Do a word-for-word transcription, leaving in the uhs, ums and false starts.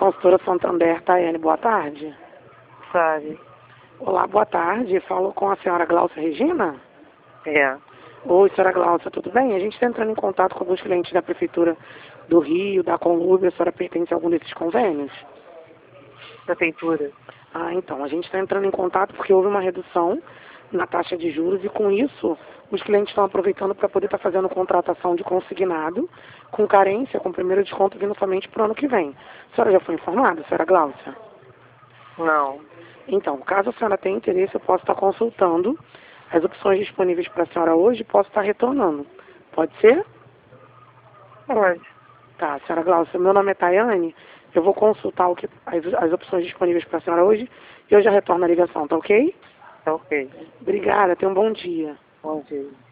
Consultora Santander, Tayane, boa tarde. Sabe? Olá, boa tarde. Falo com a senhora Glaucia Regina? É. Oi, senhora Glaucia, tudo bem? A gente está entrando em contato com alguns clientes da Prefeitura do Rio, da Conlúbia. A senhora pertence a algum desses convênios? Prefeitura. Ah, então, a gente está entrando em contato porque houve uma redução na taxa de juros e com isso os clientes estão aproveitando para poder estar tá fazendo contratação de consignado com carência, com primeiro desconto vindo somente para o ano que vem. A senhora já foi informada, senhora Glaucia? Não. Então, caso a senhora tenha interesse, eu posso estar consultando as opções disponíveis para a senhora hoje e posso estar retornando. Pode ser? Pode. Tá, senhora Glaucia, meu nome é Tayane, eu vou consultar o que, as, as opções disponíveis para a senhora hoje e eu já retorno a ligação, tá ok? Tá ok. Obrigada, tenha um bom dia. Bom dia.